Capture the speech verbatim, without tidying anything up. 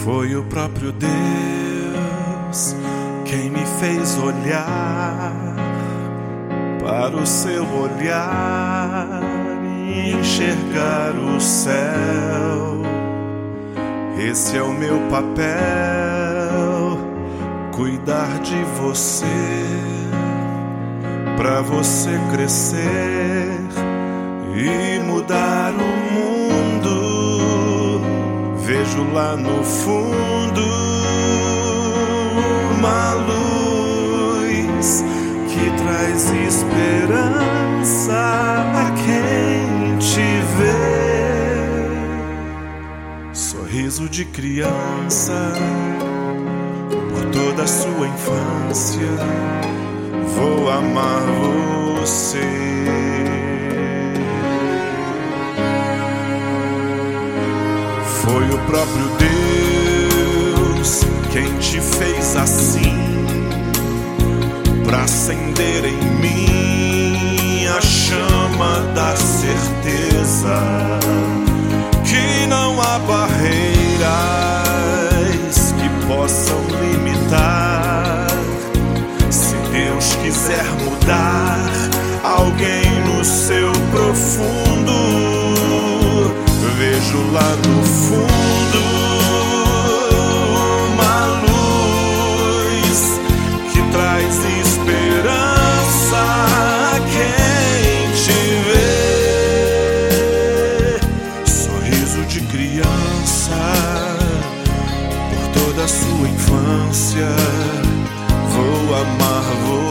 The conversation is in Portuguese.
Foi o próprio Deus quem me fez olhar para o seu olhar e enxergar o céu. Esse é o meu papel, cuidar de você, pra você crescer e mudar o mundo. Vejo lá no fundo uma luz que traz esperança a quem te vê. Sorriso de criança por toda a sua infância, vou amar você. Foi o próprio Deus quem te fez assim, pra acender em mim a chama da certeza que não há barreiras que possam limitar. Se Deus quiser mudar alguém no seu profundo, vejo lá no fundo uma luz que traz esperança a quem te vê. Sorriso de criança por toda a sua infância, vou amar você.